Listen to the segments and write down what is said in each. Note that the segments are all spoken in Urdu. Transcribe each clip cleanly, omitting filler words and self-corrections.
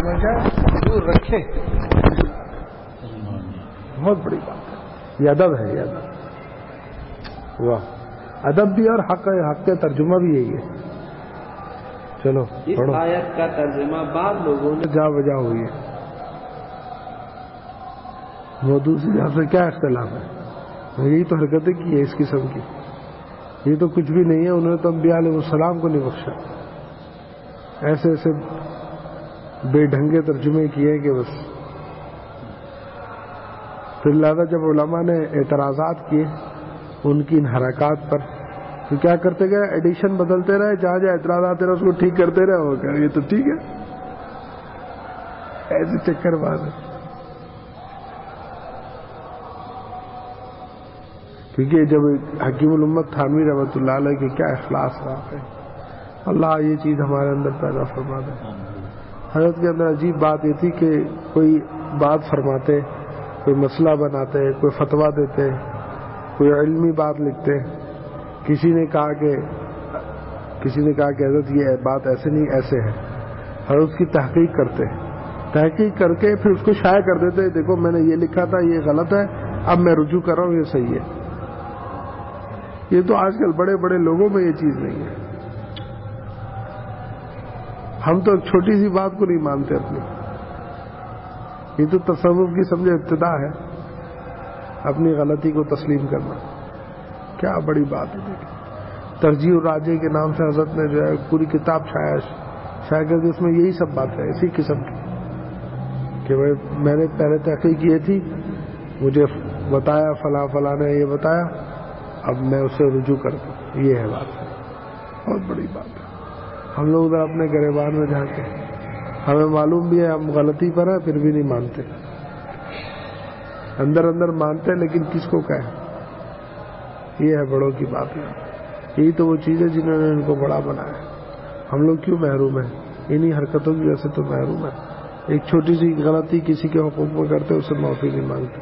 کیا دور رکھے، بہت بڑی بات ہے. یہ ادب ہے، یہ ادب. واہ، ادب بھی اور حق کا ترجمہ بھی یہی ہے. چلو اس آیت کا ترجمہ بعض لوگوں نے جا بجا ہوئی ہے. وہ دوسری جہاں سے کیا اختلاف ہے؟ یہی تو حرکتیں کی ہے اس قسم کی. یہ تو کچھ بھی نہیں ہے. انہوں نے تو انبیاء علیہ السلام کو نہیں بخشا. ایسے ایسے بے ڈھنگے ترجمے کیے کہ بس. پھر لہذا جب علماء نے اعتراضات کیے ان کی ان حرکات پر تو کیا کرتے گئے؟ ایڈیشن بدلتے رہے. جہاں جہاں اعتراضات رہے اس کو ٹھیک کرتے رہے. وہ کہ یہ تو ٹھیک ہے. ایسے چکر باز ہے. کیونکہ جب حکیم الامت تھانوی رحمۃ اللہ علیہ کے کیا اخلاص رہا ہے. اللہ یہ چیز ہمارے اندر پیدا فرما دے. حضرت کے اندر عجیب بات یہ تھی کہ کوئی بات فرماتے، کوئی مسئلہ بناتے، کوئی فتویٰ دیتے، کوئی علمی بات لکھتے. کسی نے کہا کہ حضرت یہ بات ایسے نہیں ایسے ہے. حضرت کی تحقیق کرتے، تحقیق کر کے پھر اس کو شائع کر دیتے. دیکھو میں نے یہ لکھا تھا، یہ غلط ہے، اب میں رجوع کر رہا ہوں، یہ صحیح ہے. یہ تو آج کل بڑے بڑے لوگوں میں یہ چیز نہیں ہے. ہم تو ایک چھوٹی سی بات کو نہیں مانتے اپنی. یہ تو تصوف کی سمجھے ابتدا ہے، اپنی غلطی کو تسلیم کرنا. کیا بڑی بات ہے. ترجیح الراجح کے نام سے حضرت نے جو ہے پوری کتاب شائع کر دی. اس میں یہی سب بات ہے اسی قسم کی کہ میں نے پہلے تحقیق کی تھی، مجھے بتایا فلاں نے یہ بتایا، اب میں اسے رجوع کرتا ہوں. یہ ہے بات. بہت بڑی بات ہے. ہم لوگ ادھر اپنے گریبان میں جھانکے، ہمیں معلوم بھی ہے ہم غلطی پر ہیں، پھر بھی نہیں مانتے. اندر اندر مانتے لیکن کس کو کہیں. یہ ہے بڑوں کی بات. یہی تو وہ چیزیں جنہوں نے ان کو بڑا بنایا. ہم لوگ کیوں محروم ہیں؟ انہی حرکتوں کی وجہ سے تو محروم ہیں. ایک چھوٹی سی غلطی کسی کے حقوق میں کرتے اسے معافی نہیں مانگتے.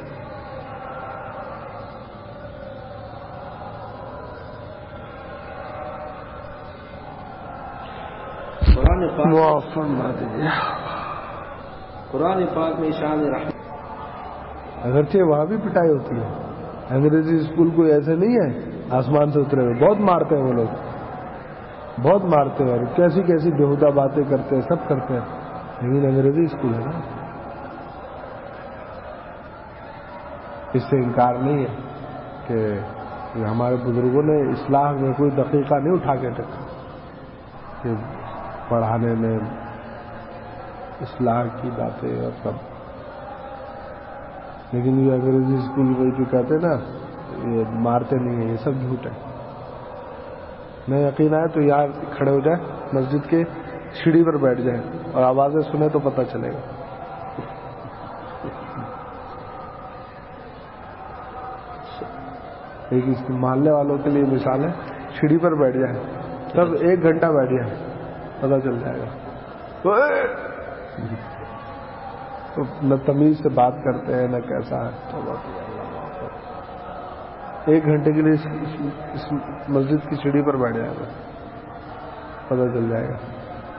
قرآن پاک میں شان رحمت. اگرچہ وہاں بھی پٹائی ہوتی ہے. انگریزی اسکول کوئی ایسے نہیں ہے آسمان سے اترے ہوئے. بہت مارتے ہیں وہ لوگ، بہت مارتے ہیں اور کیسی کیسی بےہودہ باتیں کرتے ہیں، سب کرتے ہیں. لیکن انگریزی اسکول ہے نا. اس سے انکار نہیں ہے کہ ہمارے بزرگوں نے اصلاح میں کوئی دقیقہ نہیں اٹھا کے رکھا کہ پڑھانے میں اصلاح کی باتیں اور سب. لیکن یہ انگریزی اسکول میں جو کہتے ہیں نا یہ مارتے نہیں ہیں، یہ سب جھوٹ ہے. میں یقین آئے تو یار کھڑے ہو جائے مسجد کے سیڑھی پر بیٹھ جائیں اور آوازیں سنیں تو پتہ چلے گا. ایک اس ماننے والوں کے لیے مثال ہے، سیڑھی پر بیٹھ جائیں تب 1 گھنٹہ بیٹھ جائیں پتہ چل جائے گا. نہ تمیز سے بات کرتے ہیں نہ کیسا ہے. 1 گھنٹے کے لیے اس مسجد کی سیڑھی پر بیٹھ جائے گا پتہ چل جائے گا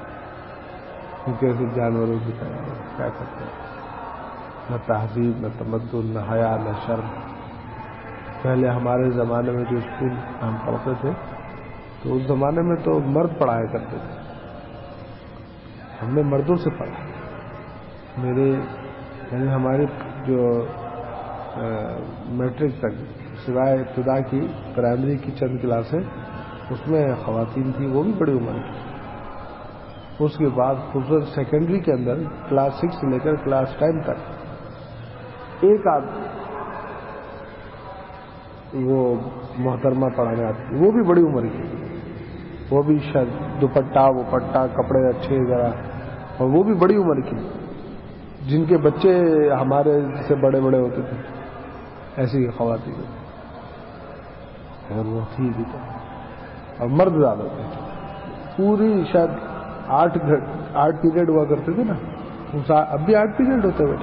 کیسے جانوروں کی طرح کیا کرتے ہیں. نہ تہذیب، نہ تمدن، نہ حیا، نہ شرم. پہلے ہمارے زمانے میں جو اسکول ہم پڑھتے تھے تو اس زمانے میں تو مرد پڑھایا کرتے تھے. ہم نے مردوں سے پڑھا. یعنی ہماری جو میٹرک تک سوائے ابتدا کی پرائمری کی چند کلاسیں اس میں خواتین تھیں، وہ بھی بڑی عمر کی. اس کے بعد خصوصاً سیکنڈری کے اندر کلاس 6 سے لے کر کلاس 10 تک ایک آدمی وہ محترمہ پڑھانے آتی تھی، وہ بھی بڑی عمر کی. وہ بھی شاید دوپٹہ وپٹہ کپڑے اچھے ذرا، اور وہ بھی بڑی عمر کی، جن کے بچے ہمارے سے بڑے بڑے ہوتے تھے. ایسی خواتین اور وہ تھی بھی تو. اور مرد زیادہ تھے. پوری شاید 8 پیریڈ ہوا کرتے تھے نا. اب بھی 8 پیریڈ ہوتے بیٹا.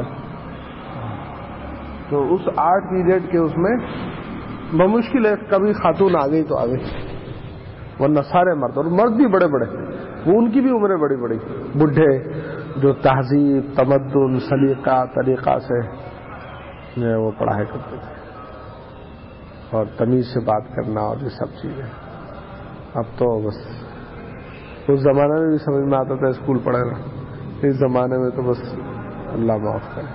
تو اس 8 پیریڈ کے اس میں بمشکل ہے کبھی خاتون آ گئی تو آ گئی، ورنہ سارے مرد. اور مرد بھی بڑے بڑے، وہ ان کی بھی عمریں بڑی بڑی، بڈھے جو تہذیب، تمدن، سلیقہ، طریقہ سے وہ پڑھایا کرتے تھے، اور تمیز سے بات کرنا اور یہ سب چیزیں. اب تو بس اس زمانے میں بھی سمجھ میں آتا تھا اسکول پڑھے نا، اس زمانے میں تو بس اللہ معاف کرے.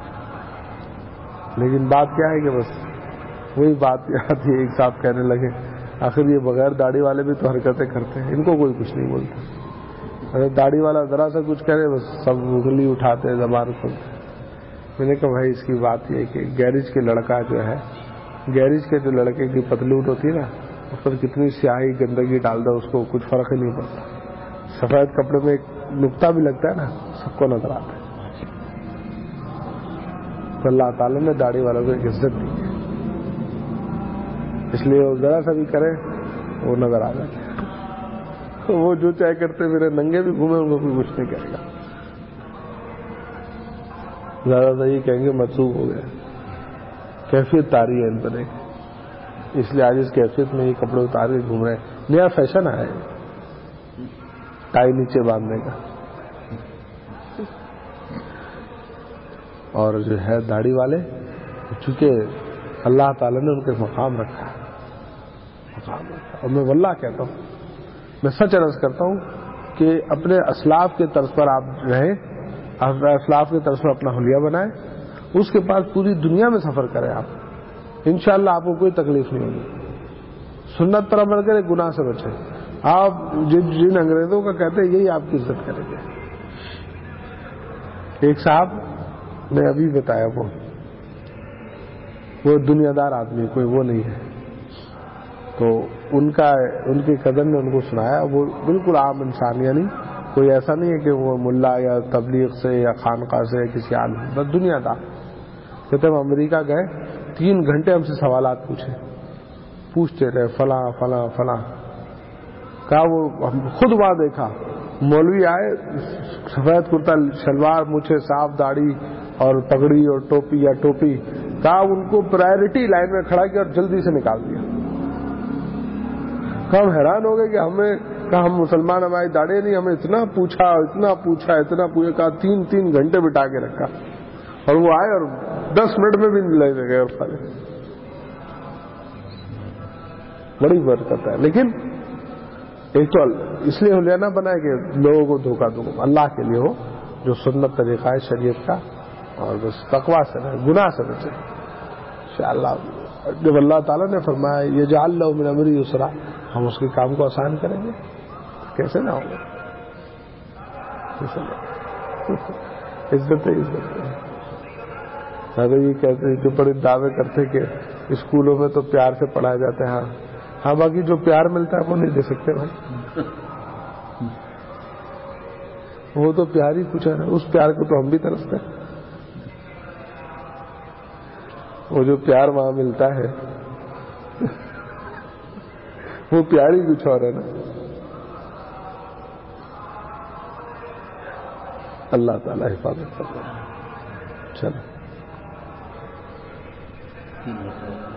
لیکن بات کیا ہے کہ بس وہی بات یاد ہی ایک صاحب کہنے لگے آخر یہ بغیر داڑھی والے بھی تو حرکتیں کرتے ہیں، ان کو کوئی کچھ نہیں بولتا. اگر داڑھی والا ذرا سا کچھ کرے بس سب انگلی اٹھاتے زبان کھولتے. میں نے کہا بھائی اس کی بات یہ کہ گیرج کے لڑکا جو ہے، گیرج کے جو لڑکے کی پتلون ہوتی ہے نا، اس پر کتنی سیاہی گندگی ڈال دو اس کو کچھ فرق ہی نہیں پڑتا. سفید کپڑے میں ایک نقطہ بھی لگتا ہے نا سب کو نظر آتا ہے. تو اللہ تعالیٰ نے داڑھی والوں کو ایک عزت دی ہے، اس لیے وہ ذرا سا بھی کرے وہ نظر آ جاتا ہے. وہ جو چاہے کرتے میرے ننگے بھی گھومے ان کو کوئی کچھ نہیں کہے گا. زیادہ تر یہ کہیں گے مطلوب ہو گیا. کیفیت تاری ہے ان پر ایک، اس لیے آج اس کیفیت میں یہ کپڑے اتار کے گھوم رہے ہیں. نیا فیشن آیا ہے ٹائی نیچے باندھنے کا. اور جو ہے داڑھی والے، چونکہ اللہ تعالیٰ نے ان کے مقام رکھا ہے، اور میں واللہ کہتا ہوں، میں سچ عرض کرتا ہوں کہ اپنے اسلاف کے طرز پر آپ رہیں، اپنے اسلاف کے طرز پر اپنا حلیہ بنائیں، اس کے بعد پوری دنیا میں سفر کریں آپ، انشاءاللہ آپ کو کوئی تکلیف نہیں ہوگی. سنت پر عمل کریں، گناہ سے بچیں. آپ جن انگریزوں کا کہتے ہیں یہی آپ کی عزت کریں گے. ایک صاحب نے ابھی بتایا، وہ دنیا دار آدمی، کوئی وہ نہیں ہے، تو ان کے کزن نے ان کو سنایا. وہ بالکل عام انسان، یعنی کوئی ایسا نہیں ہے کہ وہ ملا یا تبلیغ سے یا خانقاہ سے یا کسی عالم، بس دنیا دار. کہتے ہم امریکہ گئے، 3 گھنٹے ہم سے سوالات پوچھتے رہے، فلاں فلاں فلاں. کہا وہ ہم خود وہاں دیکھا، مولوی آئے، سفید کرتا شلوار، مجھے صاف داڑھی اور پگڑی اور ٹوپی یا ٹوپی. کہا ان کو پرائرٹی لائن میں کھڑا کیا اور جلدی سے نکال دیا. ہم حیران ہو گئے کہ ہم مسلمان، ہماری داڑھی نہیں، ہمیں اتنا پوچھا. کہا 3 گھنٹے بٹا کے رکھا، اور وہ آئے اور 10 منٹ میں بھی نہیں لے گئے. اور بڑی برکت ہے. لیکن ایک تو اس لیے حلیہ نہ بنائے کہ لوگوں کو دھوکہ دو، اللہ کے لیے ہو جو سنت طریقہ ہے شریعت کا، اور بس تقویٰ سے رہے، گناہ سے بچے انشاءاللہ. جب اللہ تعالیٰ نے فرمایا یجعل لہ من امرہ یسرا، ہم اس کے کام کو آسان کریں گے، کیسے نہ ہوگا. عزت ہے. اگر یہ کہتے ہیں کہ بڑے دعوے کرتے کہ اسکولوں میں تو پیار سے پڑھایا جاتا ہے، ہاں باقی جو پیار ملتا ہے وہ نہیں دے سکتے بھائی. وہ تو پیار ہی کچھ ہے، اس پیار کو تو ہم بھی ترستے ہیں. وہ جو پیار وہاں ملتا ہے وہ پیار ہی کچھ اور ہے نا. اللہ تعالیٰ حفاظت کرتا ہے. چلو